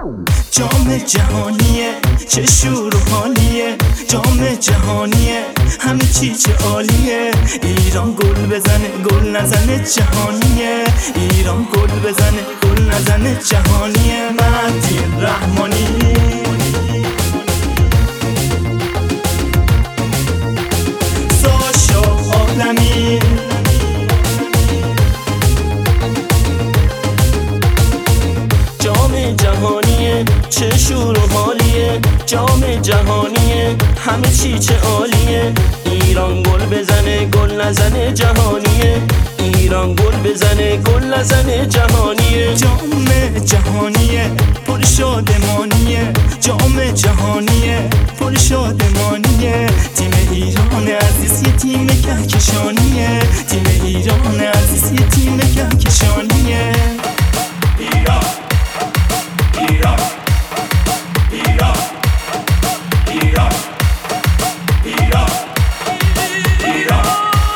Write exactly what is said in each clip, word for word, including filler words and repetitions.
جام جهانیه چه شور و حالیه، جام جهانیه همه چی چه عالیه. ایران گل بزنه گل نزنه جهانیه، ایران گل بزنه گل نزنه جهانیه. مهدی رحمانی ساشا عالمی جام جهانیه چه شور و حالیه، جام جهانیه همه چی چه عالیه. ایران گل بزنه گل نزنه جهانیه، ایران گل بزنه گل نزنه جهانیه. جام جهانیه پر شادمانیه، جام جهانیه پر شادمانیه. تیم ایران عزیز یه تیم کهکشانیه، تیم ایران عزیز یه تیم کهکشانیه. ایران ایران ایران ایران ایران ایران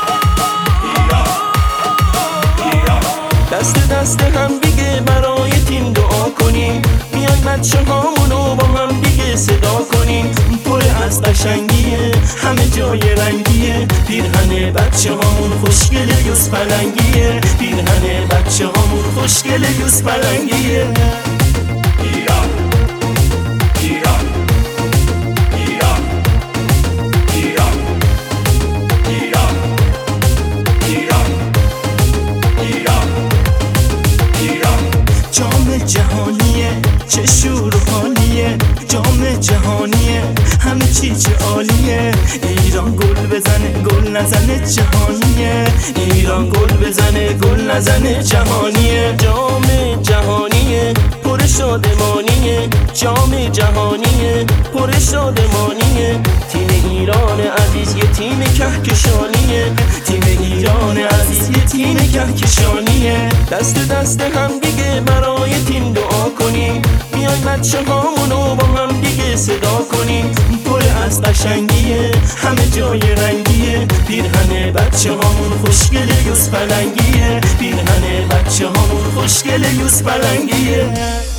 ایران دست دست هم دیگه برای تیم دعا کنیم، میای بچه هامونو با هم دیگه صدا کنیم. پر از قشنگیه همه جای رنگیه، پیرهن بچه هامون خوشگله یوز پلنگیه، پیرهن بچه هامون خوشگله یوز پلنگیه. ایران ایران ایران ایران ایران ایران ایران ایران جام جهانیه چه شور و حالیه، جام جهانیه همه چی چه عالیه. ایران گل بزنه گل نزنه جهانیه، ایران گل بزنه گل نزنه جهانیه. جام جهانیه پر شادمانیه، جام جهانیه پر شادمانیه. تیم ایران عزیز یه تیم کهکشانیه، تیم ایران عزیز یه تیم کهکشانیه. دست دست هم دیگه برای تیم دعا کنیم، میای بچه هامونو با هم دیگه صدا کنیم. پر از قشنگیه همه جای رنگیه، پیرهن بچه هامون خوشگله یوز پلنگیه، پیرهن بچه هامون خوشگله یوز پلنگیه.